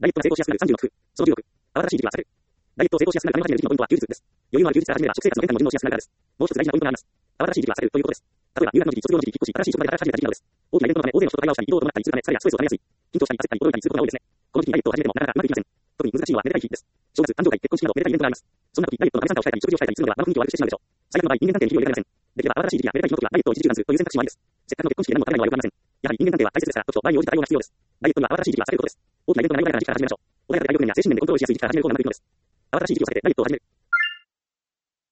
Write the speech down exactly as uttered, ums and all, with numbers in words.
ダイエットが成功しやすくなるさんじゅうの工夫。そのじゅうろく。慌ただしい時期は避ける。ダイエットを成功しやすくなるために始める時期のポイントは休日です。余裕のある休日から始めれば食生活の変化も順応しやすくなるからです。もう一つ大事なポイントがあります。慌ただしい時期は避けるということです。例えば入学の時期、卒業の時期、引っ越し、新しい職場で働き始めた時期などです。大きなイベントのため大勢の人と会話をしたり、移動を伴ったりするため疲れやストレスをためやすい。緊張したり焦ったり驚いたりすることが多いですね。この時期にダイエットを始めてもなかなかうまくいきません。特に難しいのはめでたい日です。正月、誕生会、結婚式などめでたいイベントがあります。そんな時、ダイエットのため参加をしたり、食事をしたりするのでは場の雰囲気を悪くしてしまうでしょう。最悪の場合、人間関係に日々を入れられません。できれば慌ただしい時期やめでたい日の時はダイエットを一時中断するという選択肢もありです。せっかくの結婚式で何も食べないのは良くありません。やはり人間関係は大切ですから、時と場合に応じた対応が必要です。ダイエットには慌ただしい時期は避けることです。大きなイベントがない穏やかな時期から始めましょう。穏やかで体力面や精神面でコントロールしやすい時期から始めることがうまくいくのです。慌ただしい時期を避けてダイエットを始める。